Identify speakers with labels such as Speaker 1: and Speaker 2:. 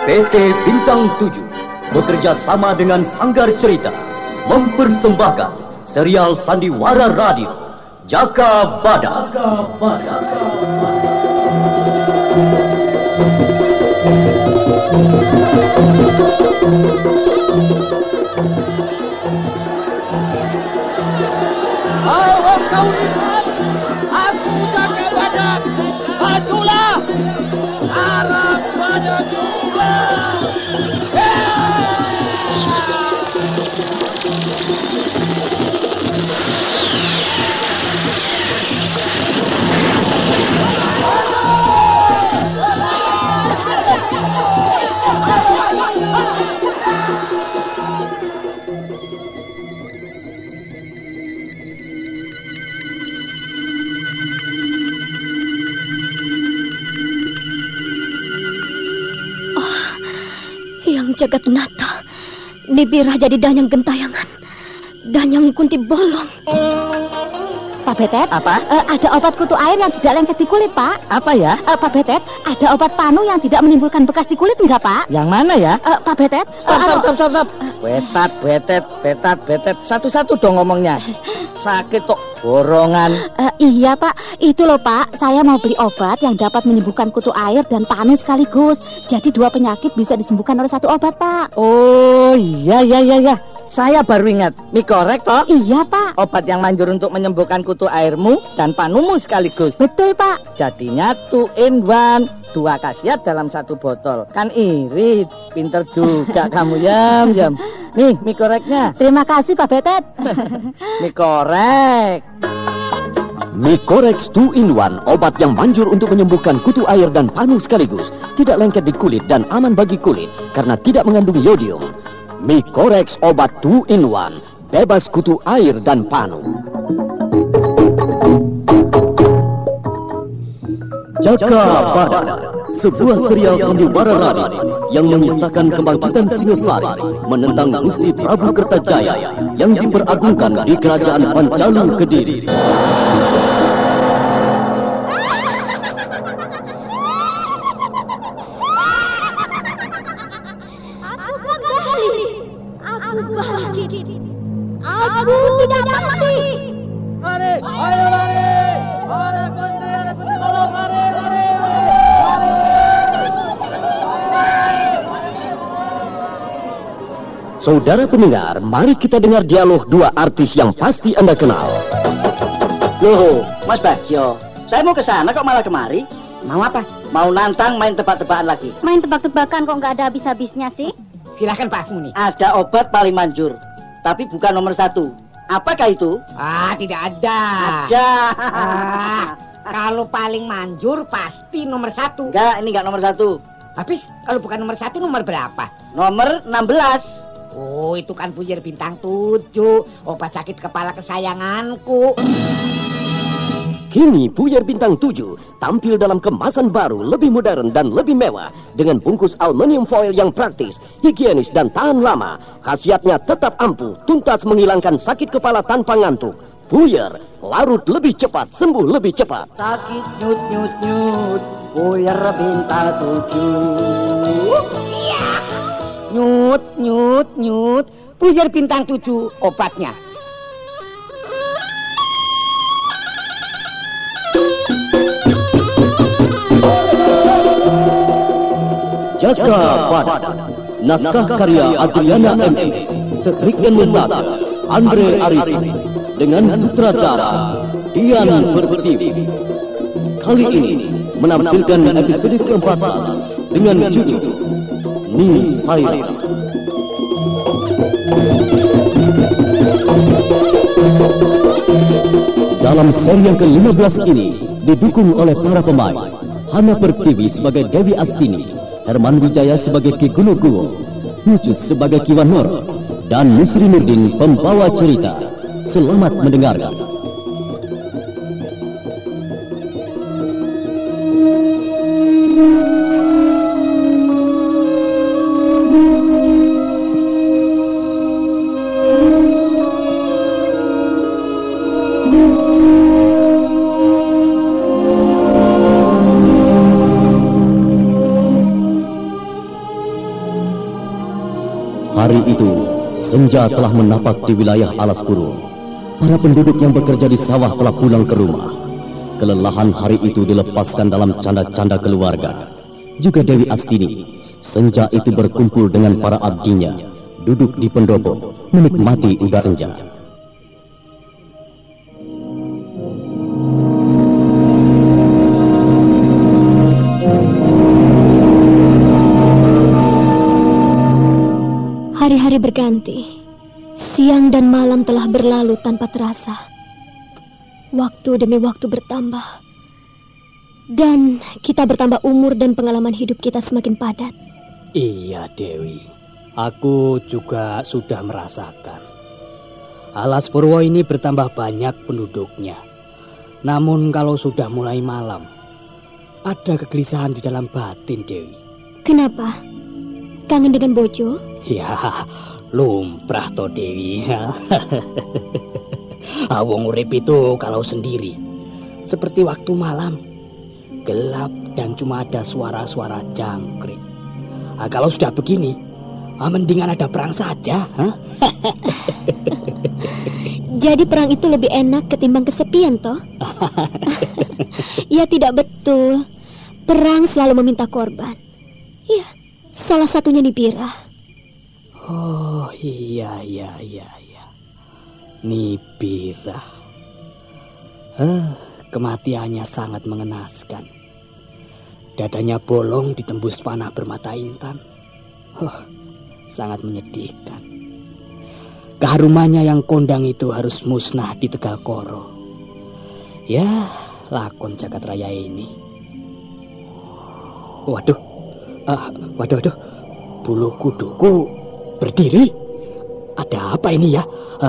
Speaker 1: PT Bintang 7 bekerja sama dengan Sanggar Cerita mempersembahkan serial Sandiwara Radio Jaka Badak.
Speaker 2: Awak kau lihat, aku Jaka Badak, majulah, arah pada juga.
Speaker 3: Jagatnata, Nibirah jadi danyang gentayangan, danyang kunti bolong.
Speaker 4: Pak Betet,
Speaker 3: apa?
Speaker 4: Ada obat kutu air yang tidak lengket di kulit, Pak.
Speaker 3: Apa ya?
Speaker 4: Pak Betet, ada obat panu yang tidak menimbulkan bekas di kulit enggak, Pak?
Speaker 3: Yang mana ya?
Speaker 4: Pak Betet.
Speaker 3: Stop. Betet. Satu-satu dong ngomongnya. Sakit kok, borongan.
Speaker 4: Iya, Pak. Itu loh, Pak. Saya mau beli obat yang dapat menyembuhkan kutu air dan panu sekaligus. Jadi 2 penyakit bisa disembuhkan oleh 1 obat, Pak.
Speaker 3: Oh, iya. Saya baru ingat. Mikorek toh?
Speaker 4: Iya, Pak.
Speaker 3: Obat yang manjur untuk menyembuhkan kutu airmu dan panumu sekaligus.
Speaker 4: Betul, Pak.
Speaker 3: Jadinya 2 in 1. 2 khasiat dalam 1 botol. Kan irit. Pinter juga kamu, Yam. Nih, mikoreknya.
Speaker 4: Terima kasih, Pak Betet.
Speaker 3: Mikorek.
Speaker 1: Mikorex 2 in 1, obat yang manjur untuk menyembuhkan kutu air dan panu sekaligus. Tidak lengket di kulit dan aman bagi kulit karena tidak mengandung yodium. Mikorex obat 2 in 1, bebas kutu air dan panu. Jaka Badak, sebuah serial sandiwara radio yang mengisahkan kebangkitan Singasari menentang Gusti Prabu Kertajaya yang diperagungkan di Kerajaan Pancalu Kediri.
Speaker 4: Aku tidak mati.
Speaker 2: Lari, ayo lari. Ada kunti bolong, lari.
Speaker 1: Saudara pendengar, mari kita dengar dialog 2 artis yang pasti Anda kenal.
Speaker 5: Loh, Mas Bagio, saya mau ke sana kok malah kemari? Mau apa? Mau nantang main tebak-tebakan lagi.
Speaker 4: Main tebak-tebakan kok nggak ada habis-habisnya sih?
Speaker 6: Silahkan Pak Asmuni.
Speaker 5: Ada obat paling manjur, tapi bukan nomor 1. Apakah itu?
Speaker 6: Tidak ada.
Speaker 5: Ada.
Speaker 6: Kalau paling manjur pasti nomor 1.
Speaker 5: Enggak, ini enggak nomor 1.
Speaker 6: Habis kalau bukan nomor 1 nomor berapa?
Speaker 5: Nomor 16.
Speaker 6: Oh, itu kan Puyer Bintang 7, obat sakit kepala kesayanganku.
Speaker 1: Kini Puyer Bintang 7 tampil dalam kemasan baru, lebih modern dan lebih mewah dengan bungkus aluminium foil yang praktis, higienis dan tahan lama. Khasiatnya tetap ampuh, tuntas menghilangkan sakit kepala tanpa ngantuk. Puyer, larut lebih cepat, sembuh lebih cepat.
Speaker 5: Sakit nyut, Puyer Bintang 7.
Speaker 6: Nyut. Puyer Bintang 7 obatnya.
Speaker 1: Jaka Badak, naskah karya Adriana M.E, teknik dan montase Andre Arifin, dengan sutradara Dian Pertiwi. Kali ini menampilkan episode ke-14 dengan judul Ni Saira. Dalam seri yang ke-15 ini didukung oleh para pemain Hana Pertiwi sebagai Dewi Astini, Herman Wijaya sebagai Ki Gunuguwo, Nucus sebagai Ki Wanoro, dan Nusri Nurdin pembawa cerita. Selamat mendengarkan. Hari itu, senja telah menapak di wilayah alas gurun. Para penduduk yang bekerja di sawah telah pulang ke rumah. Kelelahan hari itu dilepaskan dalam canda-canda keluarga. Juga Dewi Astini, senja itu berkumpul dengan para abdinya, duduk di pendopo, menikmati udara senja.
Speaker 7: Hari-hari berganti, siang dan malam telah berlalu tanpa terasa. Waktu demi waktu bertambah, dan kita bertambah umur dan pengalaman hidup kita semakin padat.
Speaker 8: Iya Dewi, aku juga sudah merasakan. Alas Purwo ini bertambah banyak penduduknya. Namun kalau sudah mulai malam, ada kegelisahan di dalam batin Dewi.
Speaker 7: Kenapa? Kangen dengan Bojo?
Speaker 8: Ya, lumrah toh Dewi. Wong urip itu kalau sendiri seperti waktu malam, gelap dan cuma ada suara-suara jangkrik. Kalau sudah begini, mendingan ada perang saja.
Speaker 7: Jadi perang itu lebih enak ketimbang kesepian toh? Ya tidak betul. Perang selalu meminta korban. Ya, salah satunya Nibira.
Speaker 8: Oh iya. Nibira. Kematiannya sangat mengenaskan. Dadanya bolong ditembus panah bermata intan. Sangat menyedihkan. Keharumannya yang kondang itu harus musnah di Tegal Koro. Ya, lakon jagat raya ini. Waduh. Bulu kuduku berdiri. Ada apa ini ya?